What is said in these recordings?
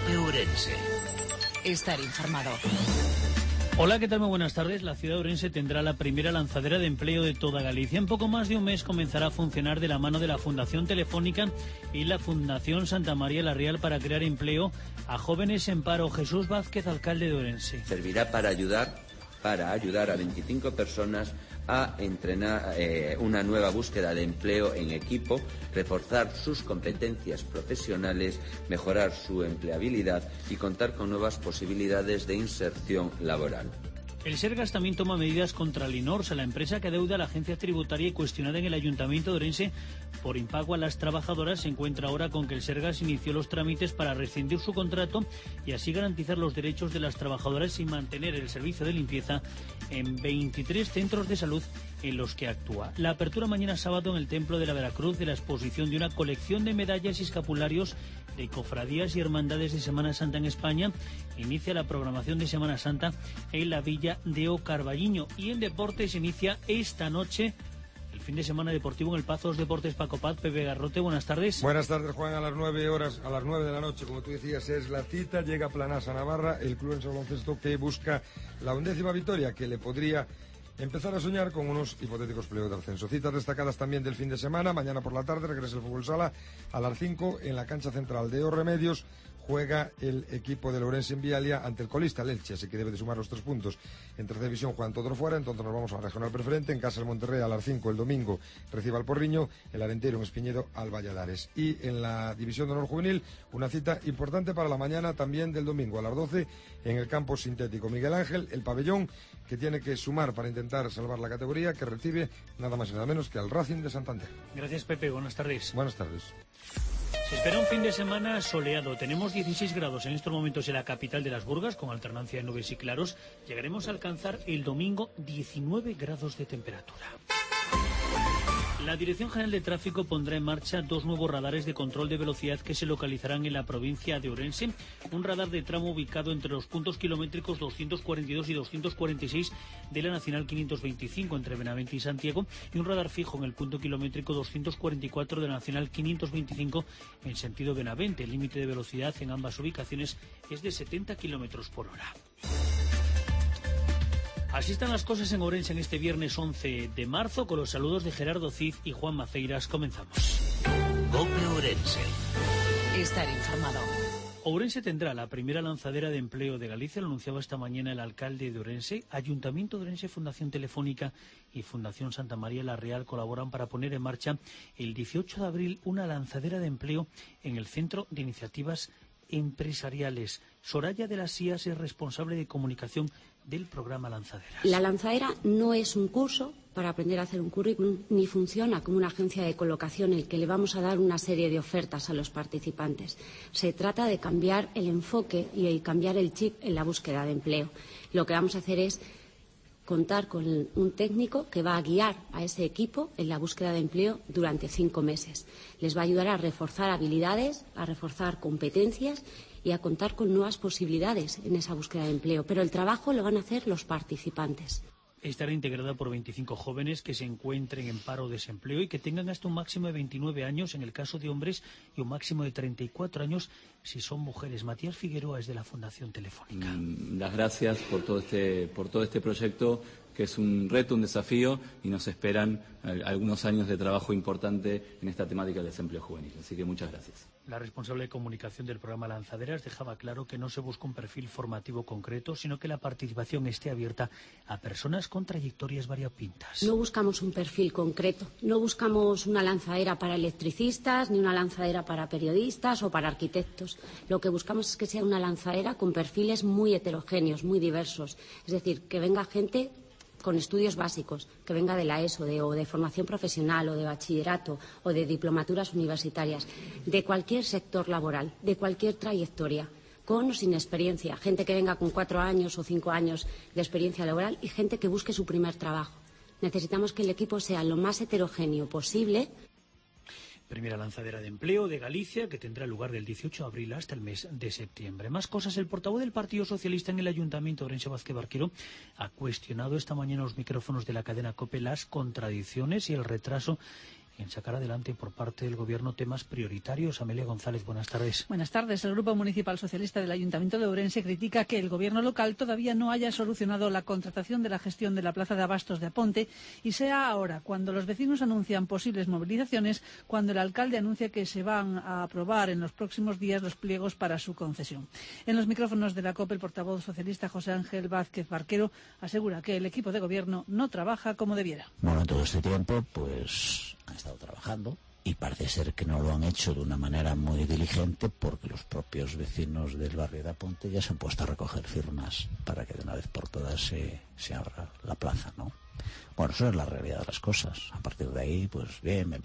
COPE Ourense. Estar informado. Hola, ¿qué tal? Muy buenas tardes. La ciudad de Ourense tendrá la primera lanzadera de empleo de toda Galicia. En poco más de un mes comenzará a funcionar de la mano de la Fundación Telefónica y la Fundación Santa María la Real para crear empleo a jóvenes en paro. Jesús Vázquez, alcalde de Ourense. Servirá para ayudar a 25 personas a entrenar una nueva búsqueda de empleo en equipo, reforzar sus competencias profesionales, mejorar su empleabilidad y contar con nuevas posibilidades de inserción laboral. El Sergas también toma medidas contra Linorsa, la empresa que adeuda a la agencia tributaria y cuestionada en el Ayuntamiento de Ourense por impago a las trabajadoras. Se encuentra ahora con que el Sergas inició los trámites para rescindir su contrato y así garantizar los derechos de las trabajadoras y mantener el servicio de limpieza en 23 centros de salud en los que actúa. La apertura mañana sábado en el Templo de la Veracruz de la exposición de una colección de medallas y escapularios de cofradías y hermandades de Semana Santa en España. Inicia la programación de Semana Santa en la villa de O Carballiño. Y en deportes inicia esta noche el fin de semana deportivo en el Pazos Deportes Paco Paz. Pepe Garrote, buenas tardes. Buenas tardes, Juan. A las 9 de la noche, como tú decías, es la cita. Llega Planasa Navarra, el club en baloncesto que busca la 11ª victoria, que le podría empezar a soñar con unos hipotéticos playoffs de ascenso. Citas destacadas también del fin de semana. Mañana por la tarde regresa el fútbol sala a las 5 en la cancha central de O Remedios. Juega el equipo de Ourense en Vialia ante el colista, el Elche, así que debe de sumar los 3 puntos. En tercera división juegan todos fuera, entonces nos vamos a la regional preferente. En casa el Monterrey a las 5 el domingo recibe al Porriño, el Arenteiro en Espiñedo al Valladares. Y en la división de honor juvenil, una cita importante para la mañana también del domingo a las 12 en el campo sintético Miguel Ángel, el pabellón que tiene que sumar para intentar salvar la categoría, que recibe nada más y nada menos que al Racing de Santander. Gracias, Pepe. Buenas tardes. Buenas tardes. Se espera un fin de semana soleado. Tenemos 16 grados en estos momentos en la capital de Las Burgas, con alternancia de nubes y claros. Llegaremos a alcanzar el domingo 19 grados de temperatura. La Dirección General de Tráfico pondrá en marcha 2 nuevos radares de control de velocidad que se localizarán en la provincia de Ourense. Un radar de tramo ubicado entre los puntos kilométricos 242 y 246 de la Nacional 525 entre Benavente y Santiago, y un radar fijo en el punto kilométrico 244 de la Nacional 525 en sentido Benavente. El límite de velocidad en ambas ubicaciones es de 70 kilómetros por hora. Así están las cosas en Ourense en este viernes 11 de marzo, con los saludos de Gerardo Cid y Juan Maceiras. Comenzamos. COPE Ourense. Estar informado. Ourense tendrá la primera lanzadera de empleo de Galicia, lo anunciaba esta mañana el alcalde de Ourense. Ayuntamiento de Ourense, Fundación Telefónica y Fundación Santa María la Real colaboran para poner en marcha el 18 de abril una lanzadera de empleo en el Centro de Iniciativas Empresariales. Soraya de las Sías es responsable de comunicación del programa Lanzaderas. La lanzadera no es un curso para aprender a hacer un currículum, ni funciona como una agencia de colocación en el que le vamos a dar una serie de ofertas a los participantes. Se trata de cambiar el enfoque y cambiar el chip en la búsqueda de empleo. Lo que vamos a hacer es contar con un técnico que va a guiar a ese equipo en la búsqueda de empleo durante 5 meses. Les va a ayudar a reforzar habilidades, a reforzar competencias y a contar con nuevas posibilidades en esa búsqueda de empleo. Pero el trabajo lo van a hacer los participantes. Estará integrada por 25 jóvenes que se encuentren en paro o desempleo y que tengan hasta un máximo de 29 años en el caso de hombres y un máximo de 34 años si son mujeres. Matías Figueroa es de la Fundación Telefónica. Las gracias por todo este proyecto, que es un reto, un desafío, y nos esperan algunos años de trabajo importante en esta temática del desempleo juvenil. Así que muchas gracias. La responsable de comunicación del programa Lanzaderas dejaba claro que no se busca un perfil formativo concreto, sino que la participación esté abierta a personas con trayectorias variopintas. No buscamos un perfil concreto, no buscamos una lanzadera para electricistas, ni una lanzadera para periodistas o para arquitectos. Lo que buscamos es que sea una lanzadera con perfiles muy heterogéneos, muy diversos. Es decir, que venga gente con estudios básicos, que venga de la ESO, o de formación profesional, o de bachillerato, o de diplomaturas universitarias, de cualquier sector laboral, de cualquier trayectoria, con o sin experiencia, gente que venga con 4 años o 5 años de experiencia laboral y gente que busque su primer trabajo. Necesitamos que el equipo sea lo más heterogéneo posible. Primera lanzadera de empleo de Galicia, que tendrá lugar del 18 de abril hasta el mes de septiembre. Más cosas. El portavoz del Partido Socialista en el Ayuntamiento, Ourense Vázquez Barquero, ha cuestionado esta mañana los micrófonos de la cadena COPE las contradicciones y el retraso en sacar adelante por parte del Gobierno temas prioritarios. Amelia González, buenas tardes. Buenas tardes. El Grupo Municipal Socialista del Ayuntamiento de Ourense critica que el Gobierno local todavía no haya solucionado la contratación de la gestión de la plaza de abastos de Aponte y sea ahora, cuando los vecinos anuncian posibles movilizaciones, cuando el alcalde anuncia que se van a aprobar en los próximos días los pliegos para su concesión. En los micrófonos de la COPE, el portavoz socialista José Ángel Vázquez Barquero asegura que el equipo de Gobierno no trabaja como debiera. Bueno, todo este tiempo, pues han estado trabajando y parece ser que no lo han hecho de una manera muy diligente porque los propios vecinos del barrio de Aponte ya se han puesto a recoger firmas para que de una vez por todas se abra la plaza, ¿no? Bueno, eso es la realidad de las cosas. A partir de ahí, pues bien, me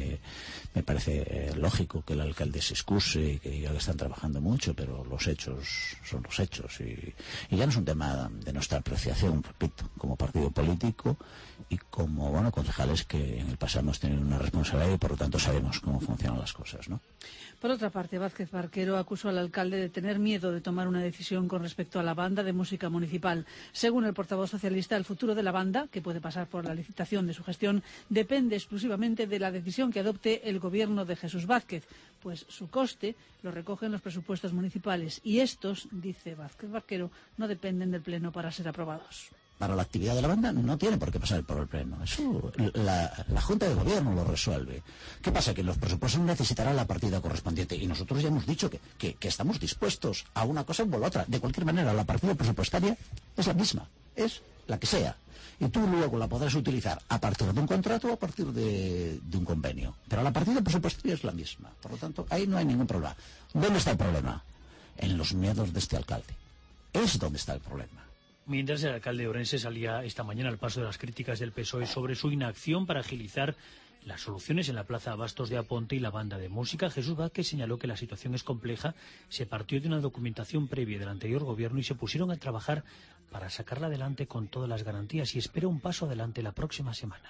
parece lógico que el alcalde se excuse y que diga que están trabajando mucho, pero los hechos son los hechos. Y ya no es un tema de nuestra apreciación, repito, como partido político y como, bueno, concejales que en el pasado hemos tenido una responsabilidad y por lo tanto sabemos cómo funcionan las cosas, ¿no? Por otra parte, Vázquez Barquero acusó al alcalde de tener miedo de tomar una decisión con respecto a la banda de música municipal. Según el portavoz socialista, el futuro de la banda, que puede pasar por la licitación de su gestión, depende exclusivamente de la decisión que adopte el Gobierno de Jesús Vázquez, pues su coste lo recogen los presupuestos municipales y estos, dice Vázquez Barquero, no dependen del Pleno para ser aprobados. Para la actividad de la banda no tiene por qué pasar por el Pleno. Eso la Junta de Gobierno lo resuelve. ¿Qué pasa? Que los presupuestos necesitarán la partida correspondiente y nosotros ya hemos dicho que estamos dispuestos a una cosa o a la otra. De cualquier manera, la partida presupuestaria es la misma, es la que sea. Y tú luego la podrás utilizar a partir de un contrato o a partir de un convenio. Pero la partida presupuestaria es la misma. Por lo tanto, ahí no hay ningún problema. ¿Dónde está el problema? En los miedos de este alcalde. Es donde está el problema. Mientras el alcalde de Ourense salía esta mañana al paso de las críticas del PSOE sobre su inacción para agilizar las soluciones en la plaza Abastos de Aponte y la banda de música, Jesús Vázquez señaló que la situación es compleja, se partió de una documentación previa del anterior gobierno y se pusieron a trabajar para sacarla adelante con todas las garantías y espera un paso adelante la próxima semana.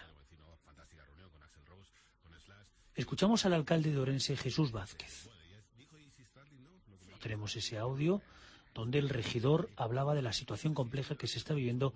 Escuchamos al alcalde de Ourense, Jesús Vázquez. No tenemos ese audio donde el regidor hablaba de la situación compleja que se está viviendo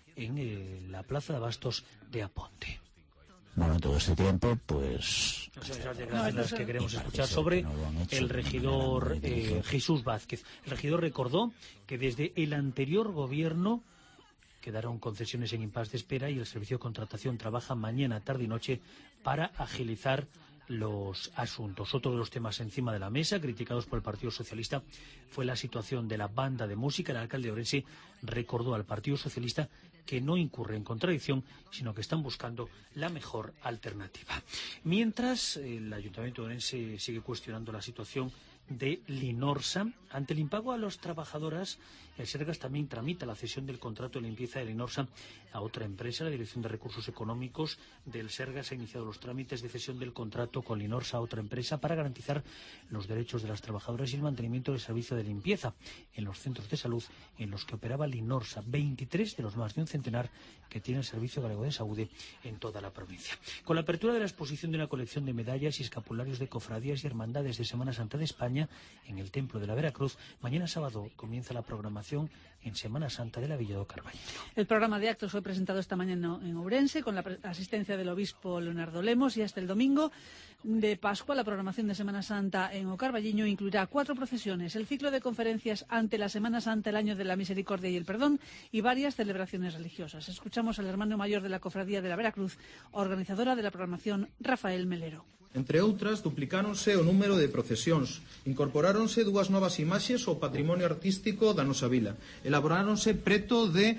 en la plaza de Abastos de Aponte. Bueno, todo este tiempo, pues... Esas declaraciones que queremos escuchar sobre el regidor Jesús Vázquez. El regidor recordó que desde el anterior gobierno quedaron concesiones en impasse de espera y el servicio de contratación trabaja mañana, tarde y noche para agilizar los asuntos. Otro de los temas encima de la mesa, criticados por el Partido Socialista, fue la situación de la banda de música. El alcalde de Ourense recordó al Partido Socialista que no incurre en contradicción, sino que están buscando la mejor alternativa. Mientras, el Ayuntamiento de Ourense sigue cuestionando la situación de Linorsa. Ante el impago a las trabajadoras, el Sergas también tramita la cesión del contrato de limpieza de Linorsa a otra empresa. La Dirección de Recursos Económicos del Sergas ha iniciado los trámites de cesión del contrato con Linorsa a otra empresa para garantizar los derechos de las trabajadoras y el mantenimiento del servicio de limpieza en los centros de salud en los que operaba Linorsa, 23 de los más de un centenar que tiene el Servicio Galego de Saúde en toda la provincia. Con la apertura de la exposición de una colección de medallas y escapularios de cofradías y hermandades de Semana Santa de España en el Templo de la Veracruz, mañana sábado comienza la programación en Semana Santa de la Villa do Carballiño. El programa de actos fue presentado esta mañana en Ourense con la asistencia del obispo Leonardo Lemos y hasta el domingo de Pascua la programación de Semana Santa en O Carballiño incluirá 4 procesiones, el ciclo de conferencias ante la Semana Santa, el Año de la Misericordia y el Perdón y varias celebraciones religiosas. Escuchamos al hermano mayor de la Cofradía de la Veracruz, organizadora de la programación, Rafael Melero. Entre outras, duplicáronse o número de procesións, incorporáronse 2 novas imaxes ao patrimonio artístico da nosa vila, elaboráronse preto de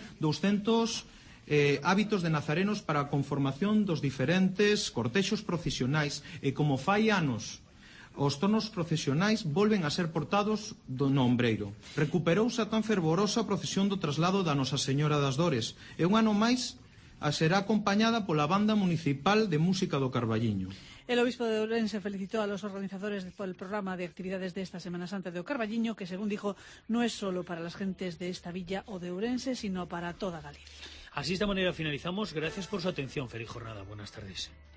200 hábitos de nazarenos para a conformación dos diferentes cortexos procesionais e como fai anos os tornos procesionais volven a ser portados no ombreiro. Recuperouse a tan fervorosa procesión do traslado da Nosa Señora das Dores e un ano máis será acompañada pola Banda Municipal de Música do Carballiño. El obispo de Ourense felicitó a los organizadores por el programa de actividades de esta Semana Santa de O Carballiño, que según dijo no es solo para las gentes de esta villa o de Ourense, sino para toda Galicia. Así de esta manera finalizamos. Gracias por su atención. Feliz jornada. Buenas tardes.